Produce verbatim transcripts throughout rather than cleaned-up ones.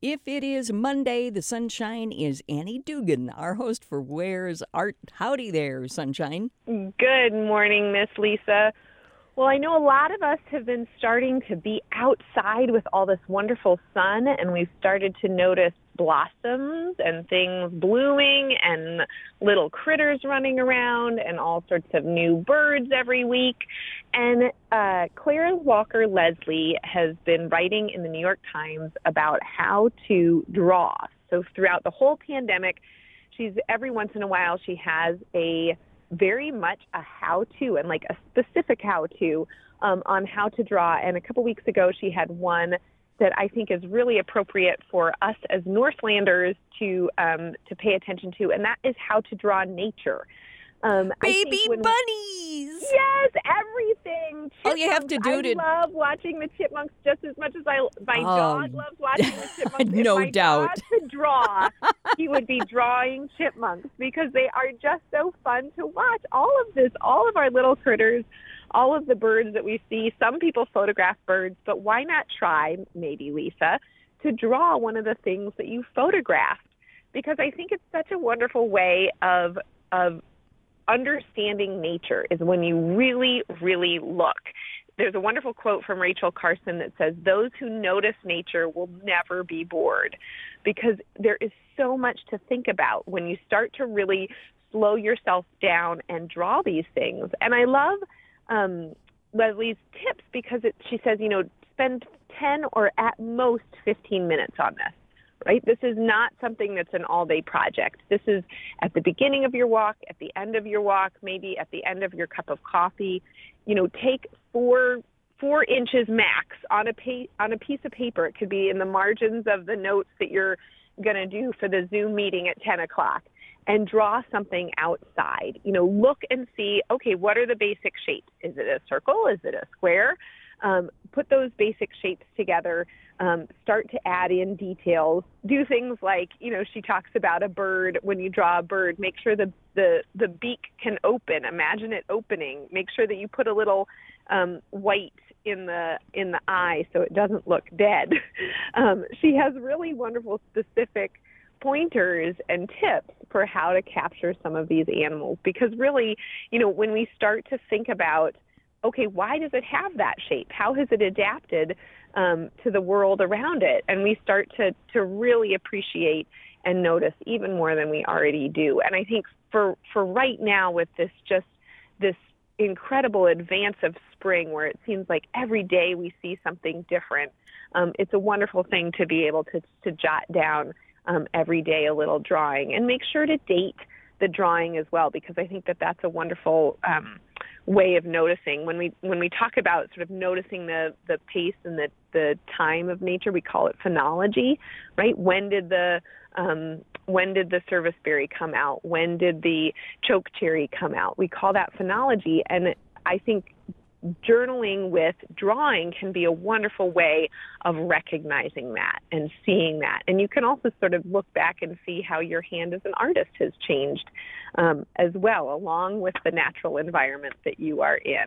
If it is Monday, the sunshine is Annie Dugan, our host for Where's Art. Howdy there, sunshine. Good morning, Miss Lisa. Well, I know a lot of us have been starting to be outside with all this wonderful sun, and we've started to notice blossoms and things blooming and little critters running around and all sorts of new birds every week. And uh, Clara Walker Leslie has been writing in the New York Times about how to draw. So throughout the whole pandemic, she's every once in a while she has a very much a how-to and like a specific how-to um, on how to draw. And a couple weeks ago, she had one that I think is really appropriate for us as Northlanders to um, to pay attention to, and that is how to draw nature. Um, Baby when, bunnies! Yes, everything. Chipmunks. All you have to do I to... I love watching the chipmunks just as much as I my um, dog loves watching the chipmunks. No if my doubt. dog could draw, he would be drawing chipmunks because they are just so fun to watch. All of this, all of our little critters, all of the birds that we see. Some people photograph birds, but why not try, maybe, Lisa, to draw one of the things that you photographed? Because I think it's such a wonderful way of of understanding nature is when you really, really look. There's a wonderful quote from Rachel Carson that says, "Those who notice nature will never be bored," because there is so much to think about when you start to really slow yourself down and draw these things. And I love um, Leslie's tips because it, she says, you know, spend ten or at most fifteen minutes on this. Right? This is not something that's an all-day project. This is at the beginning of your walk, at the end of your walk, maybe at the end of your cup of coffee. You know, take four four inches max on a pa- on a piece of paper. It could be in the margins of the notes that you're going to do for the Zoom meeting at ten o'clock, and draw something outside. You know, look and see, okay, what are the basic shapes? Is it a circle? Is it a square? Um, put those basic shapes together. Um, start to add in details. Do things like, you know, she talks about a bird. When you draw a bird, make sure the, the, the beak can open. Imagine it opening. Make sure that you put a little um, white in the in the eye so it doesn't look dead. um, she has really wonderful specific pointers and tips for how to capture some of these animals. Because really, you know, when we start to think about, okay, why does it have that shape? How has it adapted um, to the world around it? And we start to, to really appreciate and notice even more than we already do. And I think for, for right now, with this just this incredible advance of spring where it seems like every day we see something different, um, it's a wonderful thing to be able to, to jot down um, every day a little drawing. And make sure to date the drawing as well, because I think that that's a wonderful um, way of noticing. When we when we talk about sort of noticing the, the pace and the, the time of nature, we call it phenology, right? When did the um, when did the serviceberry come out? When did the choke cherry come out? We call that phenology, and I think journaling with drawing can be a wonderful way of recognizing that and seeing that. And you can also sort of look back and see how your hand as an artist has changed um, as well, along with the natural environment that you are in.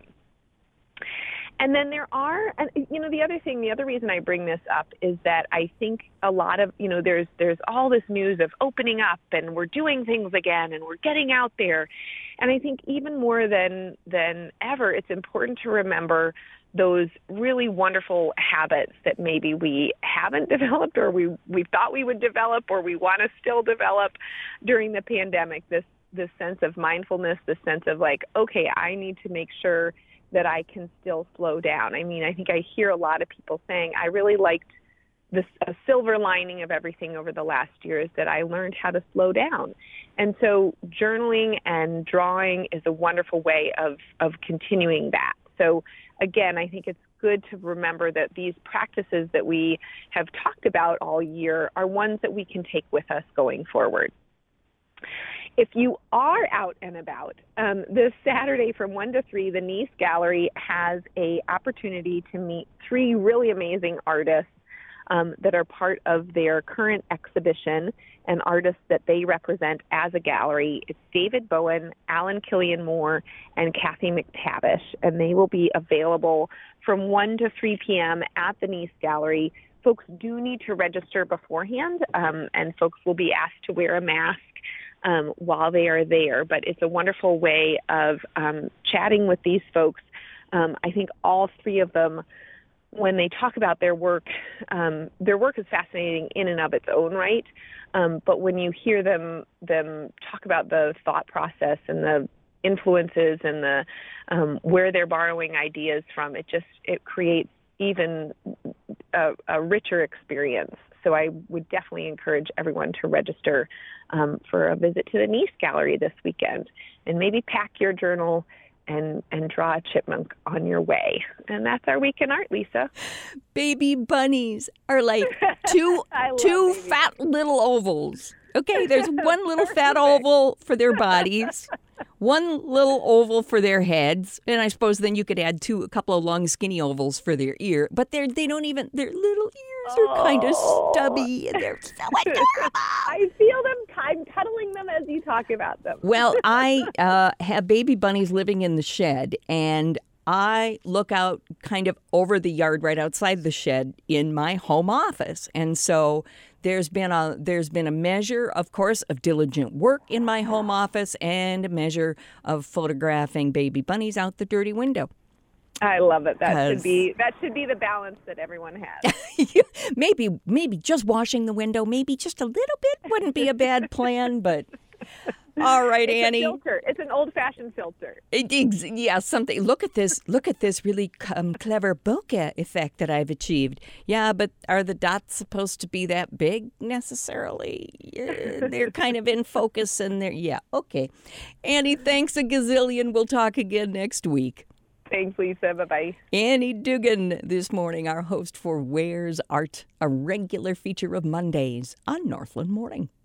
And then there are, and you know, the other thing, the other reason I bring this up is that I think a lot of, you know, there's there's all this news of opening up and we're doing things again and we're getting out there. And I think even more than than ever, it's important to remember those really wonderful habits that maybe we haven't developed or we, we thought we would develop or we want to still develop during the pandemic, this, this sense of mindfulness, this sense of like, okay, I need to make sure that I can still slow down. I mean, I think I hear a lot of people saying, I really liked this a silver lining of everything over the last year is that I learned how to slow down. And so journaling and drawing is a wonderful way of, of continuing that. So again, I think it's good to remember that these practices that we have talked about all year are ones that we can take with us going forward. If you are out and about, um, this Saturday from one to three, the Nice Gallery has a opportunity to meet three really amazing artists um, that are part of their current exhibition and artists that they represent as a gallery. It's David Bowen, Alan Killian Moore, and Kathy McTavish, and they will be available from one to three p.m. at the Nice Gallery folks do need to register beforehand, um, and folks will be asked to wear a mask um, while they are there. But it's a wonderful way of um, chatting with these folks. Um, I think all three of them, when they talk about their work, um, their work is fascinating in and of its own right. Um, but when you hear them them talk about the thought process and the influences and the um, where they're borrowing ideas from, it just it creates even a, a richer experience. So I would definitely encourage everyone to register um, for a visit to the Nice Gallery this weekend, and maybe pack your journal and and draw a chipmunk on your way. And that's our week in art, Lisa. Baby bunnies are like two two fat bunnies. Little ovals. Okay, there's one little fat oval for their bodies, one little oval for their heads, and I suppose then you could add two, a couple of long, skinny ovals for their ear. But they're they don't even their little ears are oh. kind of stubby, and they're so adorable. I feel them. I'm cuddling them as you talk about them. Well, I uh, have baby bunnies living in the shed, and I look out kind of over the yard right outside the shed in my home office, and so. There's been a there's been a measure, of course, of diligent work in my home office and a measure of photographing baby bunnies out the dirty window. I love it. That should be that should be the balance that everyone has. maybe maybe just washing the window, maybe just a little bit wouldn't be a bad plan, but all right, it's Annie. A filter. It's an old-fashioned filter. It, yeah, something. Look at this. Look at this really um, clever bokeh effect that I've achieved. Yeah, but are the dots supposed to be that big necessarily? Yeah, they're kind of in focus, and they're yeah. Okay, Annie, thanks a gazillion. We'll talk again next week. Thanks, Lisa. Bye-bye. Annie Dugan this morning, our host for Where's Art, a regular feature of Mondays on Northland Morning.